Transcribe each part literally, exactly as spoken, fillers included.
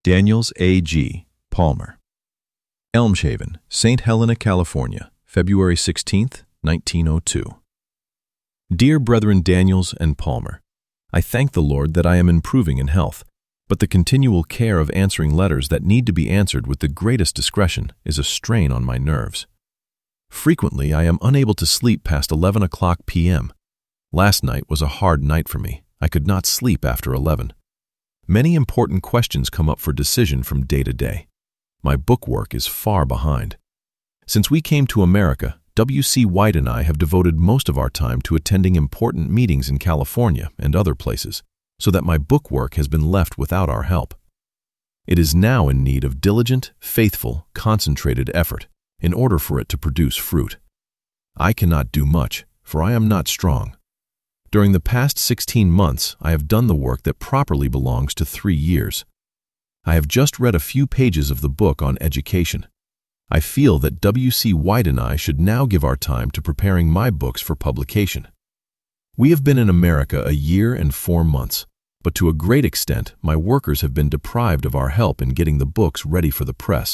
Daniels A G Palmer. Elmshaven, Saint Helena, California, February sixteenth, nineteen oh two. Dear Brethren Daniels and Palmer, I thank the Lord that I am improving in health, but the continual care of answering letters that need to be answered with the greatest discretion is a strain on my nerves. Frequently, I am unable to sleep past eleven o'clock p m Last night was a hard night for me. I could not sleep after eleven. Many important questions come up for decision from day to day. My book work is far behind. Since we came to America, W C White and I have devoted most of our time to attending important meetings in California and other places, so that my book work has been left without our help. It is now in need of diligent, faithful, concentrated effort in order for it to produce fruit. I cannot do much, for I am not strong. During the past sixteen months, I have done the work that properly belongs to three years. I have just read a few pages of the book on education. I feel that W C White and I should now give our time to preparing my books for publication. We have been in America a year and four months, but to a great extent, my workers have been deprived of our help in getting the books ready for the press.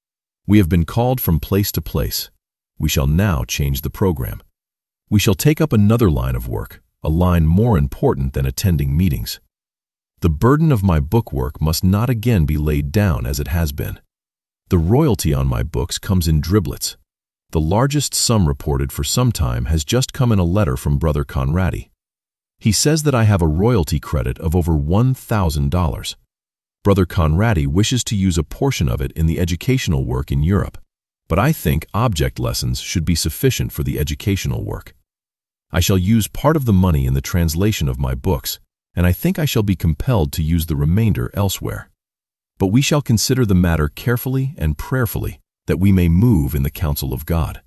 We have been called from place to place. We shall now change the program. We shall take up another line of work, a line more important than attending meetings. The burden of my book work must not again be laid down as it has been. The royalty on my books comes in driblets. The largest sum reported for some time has just come in a letter from Brother Conradi. He says that I have a royalty credit of over one thousand dollars. Brother Conradi wishes to use a portion of it in the educational work in Europe, but I think object lessons should be sufficient for the educational work. I shall use part of the money in the translation of my books, and I think I shall be compelled to use the remainder elsewhere. But we shall consider the matter carefully and prayerfully, that we may move in the counsel of God.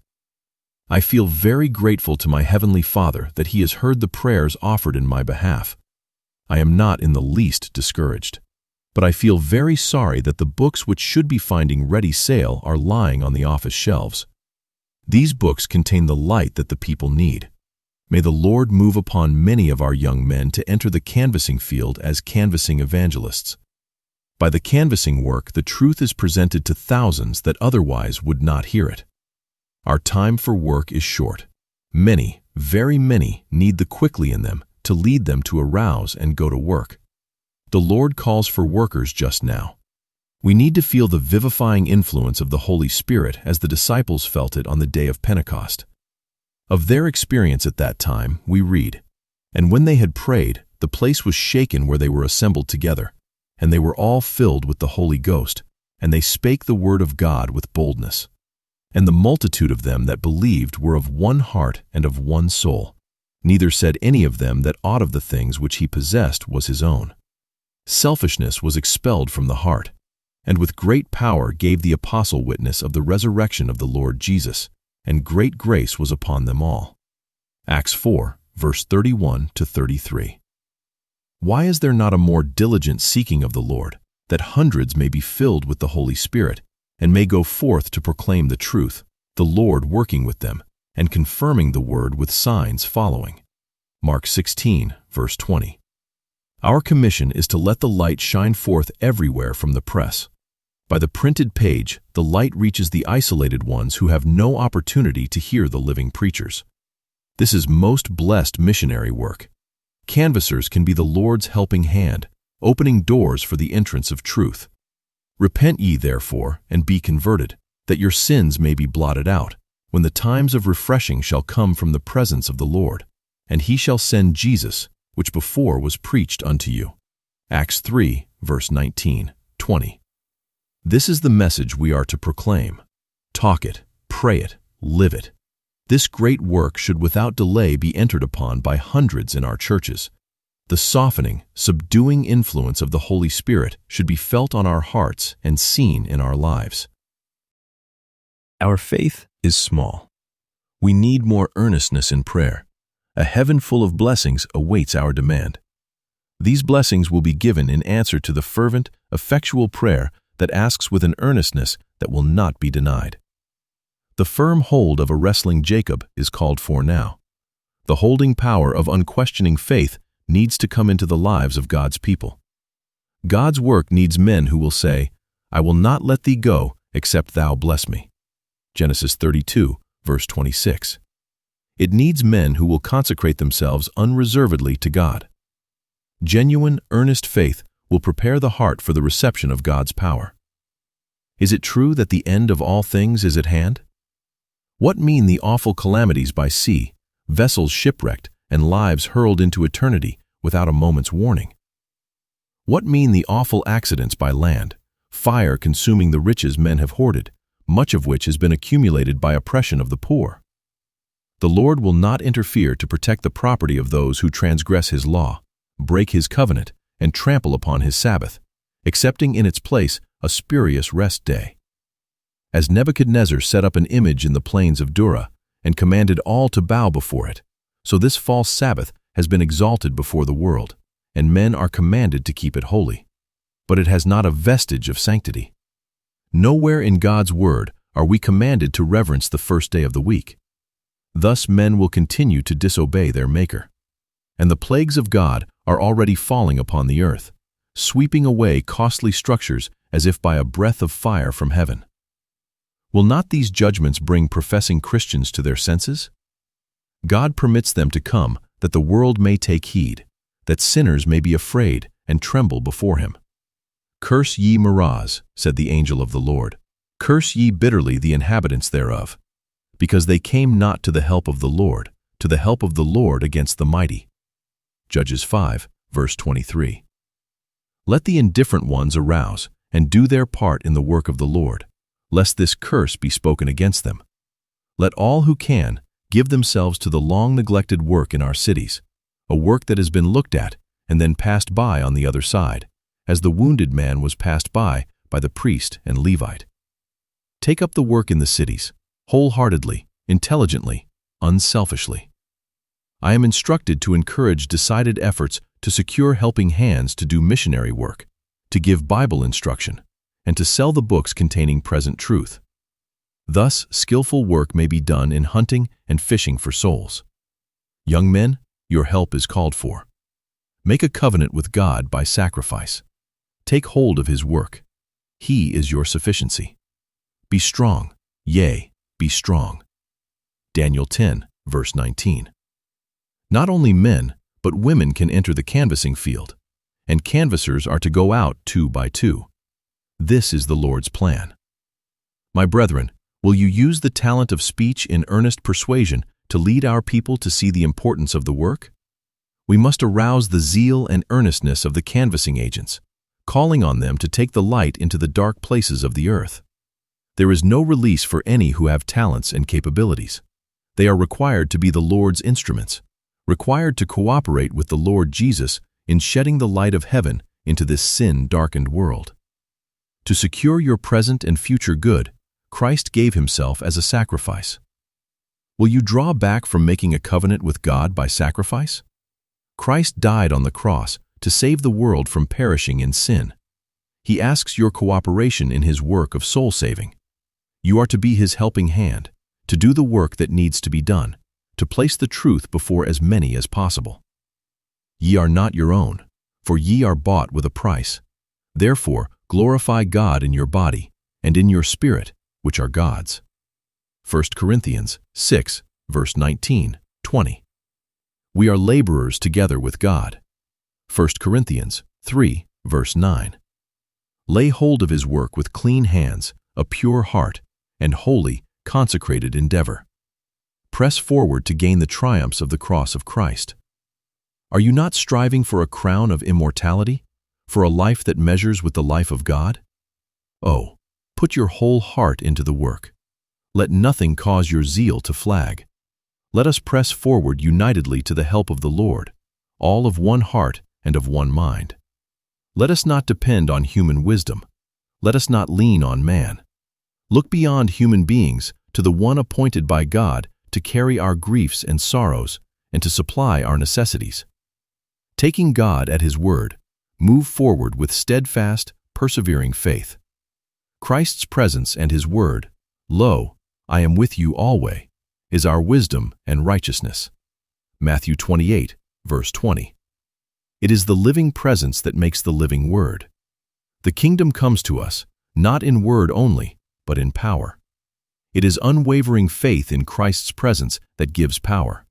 I feel very grateful to my Heavenly Father that He has heard the prayers offered in my behalf. I am not in the least discouraged, but I feel very sorry that the books which should be finding ready sale are lying on the office shelves. These books contain the light that the people need. May the Lord move upon many of our young men to enter the canvassing field as canvassing evangelists. By the canvassing work, the truth is presented to thousands that otherwise would not hear it. Our time for work is short. Many, very many, need the quickly in them to lead them to arouse and go to work. The Lord calls for workers just now. We need to feel the vivifying influence of the Holy Spirit as the disciples felt it on the day of Pentecost. Of their experience at that time, we read, "And when they had prayed, the place was shaken where they were assembled together, and they were all filled with the Holy Ghost, and they spake the word of God with boldness. And the multitude of them that believed were of one heart and of one soul. Neither said any of them that aught of the things which he possessed was his own. Selfishness was expelled from the heart, and with great power gave the apostle witness of the resurrection of the Lord Jesus, and great grace was upon them all." Acts four, verse thirty-one to thirty-three. Why is there not a more diligent seeking of the Lord, that hundreds may be filled with the Holy Spirit, and may go forth to proclaim the truth, the Lord working with them, and confirming the word with signs following? Mark sixteen, verse twenty. Our commission is to let the light shine forth everywhere from the press. By the printed page, the light reaches the isolated ones who have no opportunity to hear the living preachers. This is most blessed missionary work. Canvassers can be the Lord's helping hand, opening doors for the entrance of truth. Repent ye therefore, and be converted, that your sins may be blotted out, when the times of refreshing shall come from the presence of the Lord, and he shall send Jesus, which before was preached unto you. Acts three, verse nineteen, twenty. This is the message we are to proclaim. Talk it, pray it, live it. This great work should without delay be entered upon by hundreds in our churches. The softening, subduing influence of the Holy Spirit should be felt on our hearts and seen in our lives. Our faith is small. We need more earnestness in prayer. A heaven full of blessings awaits our demand. These blessings will be given in answer to the fervent, effectual prayer that asks with an earnestness that will not be denied. The firm hold of a wrestling Jacob is called for now. The holding power of unquestioning faith needs to come into the lives of God's people. God's work needs men who will say, "I will not let thee go except thou bless me." Genesis thirty-two, verse twenty-six. It needs men who will consecrate themselves unreservedly to God. Genuine, earnest faith will prepare the heart for the reception of God's power. Is it true that the end of all things is at hand? What mean the awful calamities by sea, vessels shipwrecked, and lives hurled into eternity without a moment's warning? What mean the awful accidents by land, fire consuming the riches men have hoarded, much of which has been accumulated by oppression of the poor? The Lord will not interfere to protect the property of those who transgress His law, break His covenant, and trample upon His Sabbath, accepting in its place a spurious rest day. As Nebuchadnezzar set up an image in the plains of Dura and commanded all to bow before it, so this false Sabbath has been exalted before the world, and men are commanded to keep it holy. But it has not a vestige of sanctity. Nowhere in God's word are we commanded to reverence the first day of the week. Thus men will continue to disobey their Maker. And the plagues of God are already falling upon the earth, sweeping away costly structures as if by a breath of fire from heaven. Will not these judgments bring professing Christians to their senses? God permits them to come that the world may take heed, that sinners may be afraid and tremble before Him. "Curse ye Meroz," said the angel of the Lord. "Curse ye bitterly the inhabitants thereof, because they came not to the help of the Lord, to the help of the Lord against the mighty." Judges five, verse twenty-three. Let the indifferent ones arouse and do their part in the work of the Lord, lest this curse be spoken against them. Let all who can give themselves to the long-neglected work in our cities, a work that has been looked at and then passed by on the other side, as the wounded man was passed by by the priest and Levite. Take up the work in the cities, wholeheartedly, intelligently, unselfishly. I am instructed to encourage decided efforts to secure helping hands to do missionary work, to give Bible instruction, and to sell the books containing present truth. Thus, skillful work may be done in hunting and fishing for souls. Young men, your help is called for. Make a covenant with God by sacrifice. Take hold of His work. He is your sufficiency. Be strong, yea, be strong. Daniel ten, verse nineteen. Not only men, but women can enter the canvassing field, and canvassers are to go out two by two. This is the Lord's plan. My brethren, will you use the talent of speech in earnest persuasion to lead our people to see the importance of the work? We must arouse the zeal and earnestness of the canvassing agents, calling on them to take the light into the dark places of the earth. There is no release for any who have talents and capabilities. They are required to be the Lord's instruments, required to cooperate with the Lord Jesus in shedding the light of heaven into this sin-darkened world. To secure your present and future good, Christ gave Himself as a sacrifice. Will you draw back from making a covenant with God by sacrifice? Christ died on the cross to save the world from perishing in sin. He asks your cooperation in His work of soul-saving. You are to be His helping hand, to do the work that needs to be done, to place the truth before as many as possible. Ye are not your own, for ye are bought with a price. Therefore, glorify God in your body and in your spirit, which are God's. First Corinthians six, verse nineteen, twenty. We are laborers together with God. First Corinthians three, verse nine. Lay hold of His work with clean hands, a pure heart, and holy, consecrated endeavor. Press forward to gain the triumphs of the cross of Christ. Are you not striving for a crown of immortality, for a life that measures with the life of God? Oh, put your whole heart into the work. Let nothing cause your zeal to flag. Let us press forward unitedly to the help of the Lord, all of one heart and of one mind. Let us not depend on human wisdom. Let us not lean on man. Look beyond human beings to the one appointed by God to carry our griefs and sorrows and to supply our necessities. Taking God at His word, move forward with steadfast, persevering faith. Christ's presence and His word, "Lo, I am with you always," is our wisdom and righteousness. Matthew twenty-eight, verse twenty. It is the living presence that makes the living word. The kingdom comes to us, not in word only, but in power. It is unwavering faith in Christ's presence that gives power.